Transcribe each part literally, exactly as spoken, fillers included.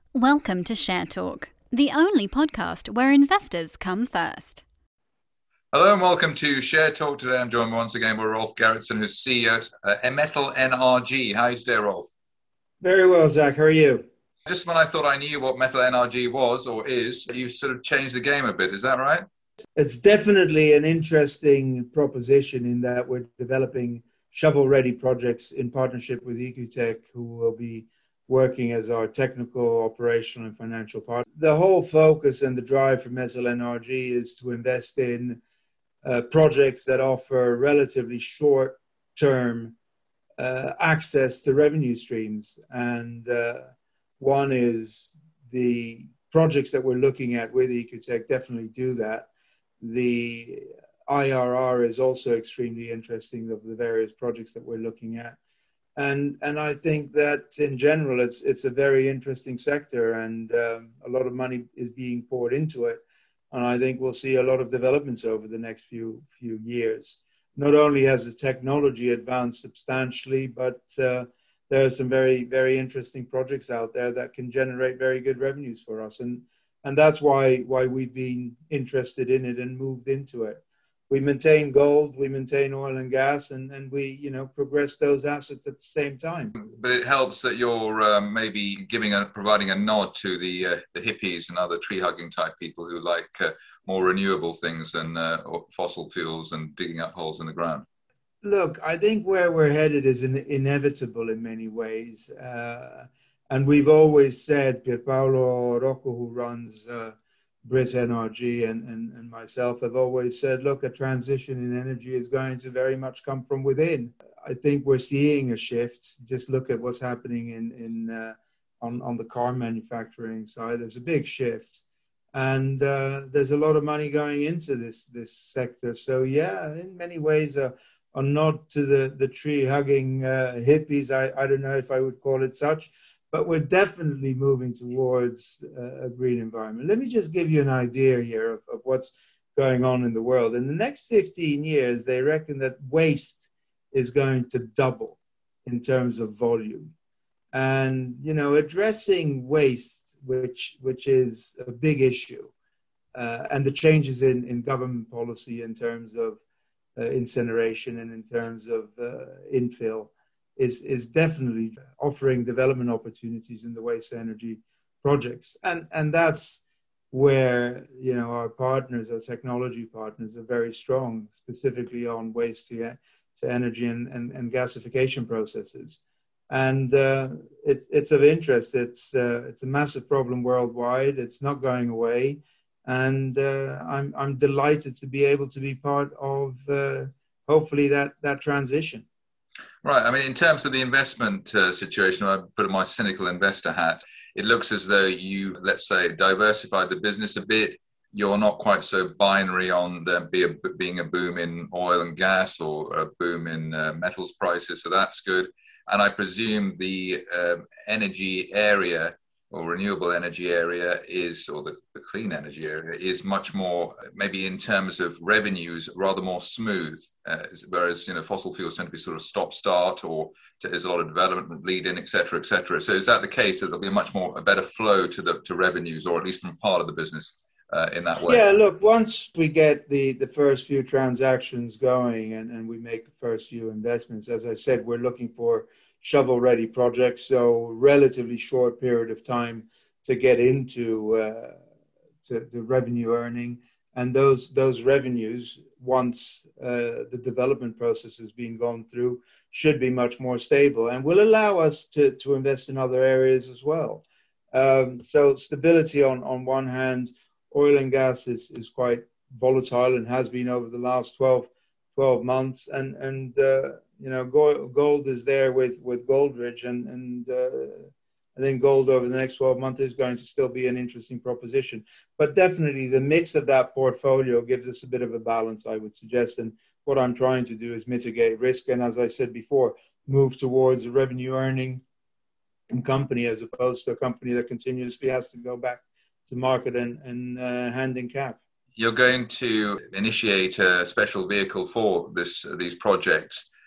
Welcome to Share Talk, the only podcast where investors come first. Hello and welcome to Share Talk. Today I'm joined once again by Rolf Gerritsen, who's C E O at uh, Metal N R G. How are you today, Rolf? Very well, Zach. How are you? Just when I thought I knew what Metal N R G was or is, you've sort of changed the game a bit. Is that right? It's definitely an interesting proposition in that we're developing shovel-ready projects in partnership with Ecotech, who will be working as our technical, operational, and financial partner. The whole focus and the drive for Metal N R G is to invest in uh, projects that offer relatively short-term uh, access to revenue streams. And uh, one is the projects that we're looking at with Ecotech definitely do that. The I R R is also extremely interesting of the various projects that we're looking at. And and I think that in general, it's it's a very interesting sector, and um, a lot of money is being poured into it. And I think we'll see a lot of developments over the next few few years. Not only has the technology advanced substantially, but uh, there are some very, very interesting projects out there that can generate very good revenues for us. And and that's why why we've been interested in it and moved into it. We maintain gold, we maintain oil and gas, and, and we, you know, progress those assets at the same time. But it helps that you're um, maybe giving a, providing a nod to the, uh, the hippies and other tree-hugging type people who like uh, more renewable things than uh, fossil fuels and digging up holes in the ground. Look, I think where we're headed is in, inevitable in many ways. Uh, and we've always said, Pierpaolo Rocco, who runs uh, Brit N R G, and, and, and myself have always said, look, a transition in energy is going to very much come from within. I think we're seeing a shift. Just look at what's happening in, in uh, on, on the car manufacturing side. There's a big shift. And uh, there's a lot of money going into this this sector. So, yeah, in many ways, a, a nod to the, the tree-hugging uh, hippies. I, I don't know if I would call it such. But we're definitely moving towards uh, a green environment. Let me just give you an idea here of, of what's going on in the world. In the next fifteen years, they reckon that waste is going to double in terms of volume. And, you know, addressing waste, which which is a big issue, uh, and the changes in, in government policy in terms of uh, incineration and in terms of uh, infill, is is definitely offering development opportunities in the waste energy projects. And and that's where, you know, our partners, our technology partners are very strong, specifically on waste to, to energy and, and, and gasification processes. And uh, it, it's of interest. It's, uh, it's a massive problem worldwide. It's not going away. And uh, I'm, I'm delighted to be able to be part of, uh, hopefully, that, that transition. Right. I mean, in terms of the investment uh, situation, I put on my cynical investor hat. It looks as though you, let's say, diversified the business a bit. You're not quite so binary on there be a, being a boom in oil and gas or a boom in uh, metals prices. So that's good. And I presume the um, energy area or renewable energy area is, or the, the clean energy area is much more, maybe in terms of revenues, rather more smooth. Uh, whereas, you know, fossil fuels tend to be sort of stop-start, or there's a lot of development lead-in, et cetera, et cetera. So is that the case, that there'll be a much more, a better flow to the to revenues, or at least from part of the business uh, in that way? Yeah, look, once we get the, the first few transactions going and, and we make the first few investments, as I said, we're looking for shovel-ready projects, so relatively short period of time to get into uh, to, to revenue earning, and those those revenues, once uh, the development process has been gone through, should be much more stable and will allow us to to invest in other areas as well. Um, so stability on on one hand. Oil and gas is is quite volatile and has been over the last twelve months, and and uh, you know, gold, gold is there with, with Goldridge, and, and uh, I think gold over the next twelve months is going to still be an interesting proposition. But definitely the mix of that portfolio gives us a bit of a balance, I would suggest. And what I'm trying to do is mitigate risk. And as I said before, move towards a revenue earning company as opposed to a company that continuously has to go back to market and, and uh, hand in cap. You're going to initiate a special vehicle for this these projects.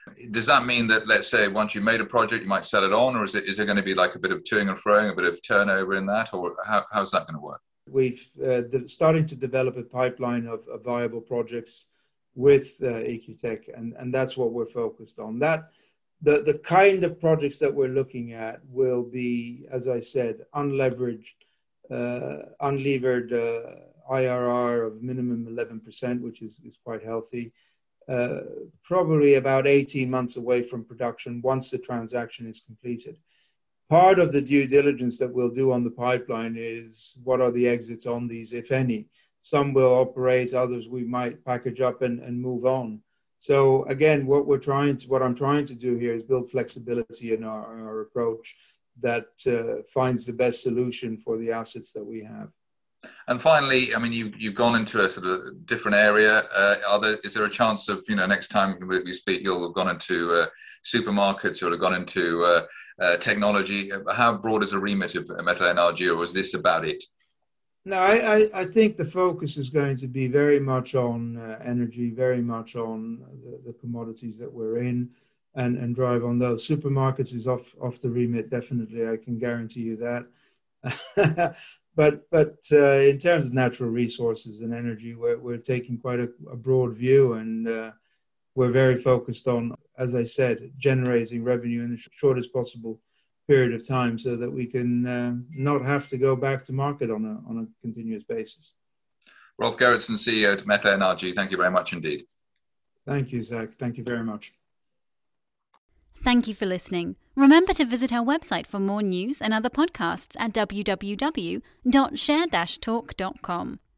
Does that mean that, let's say, once you've made a project, you might sell it on, or is it is it going to be like a bit of toing and froing, a bit of turnover in that, or how, how's that going to work? We've uh, de- starting to develop a pipeline of, of viable projects with uh, Ecotech, and, and that's what we're focused on. That the, the kind of projects that we're looking at will be, as I said, unleveraged, uh, unlevered uh, I R R of minimum eleven percent, which is, is quite healthy. Uh, probably about eighteen months away from production once the transaction is completed. Part of the due diligence that we'll do on the pipeline is what are the exits on these, if any. Some will operate, others we might package up and, and move on. So again, what we're trying to, what I'm trying to do here is build flexibility in our, our approach that uh, finds the best solution for the assets that we have. And finally, I mean, you, you've gone into a sort of different area. Uh, are there, is there a chance of, you know, next time we speak, you'll have gone into uh, supermarkets, you'll have gone into uh, uh, technology? How broad is the remit of Metal Energy, or is this about it? No, I, I, I think the focus is going to be very much on uh, energy, very much on the, the commodities that we're in, and, and drive on those. Supermarkets is off, off the remit, definitely. I can guarantee you that. But but uh, in terms of natural resources and energy, we're, we're taking quite a, a broad view, and uh, we're very focused on, as I said, generating revenue in the shortest possible period of time so that we can uh, not have to go back to market on a, on a continuous basis. Rolf Gerritsen, C E O of Metal Energy, thank you very much indeed. Thank you, Zach. Thank you very much. Thank you for listening. Remember to visit our website for more news and other podcasts at w w w dot share dash talk dot com.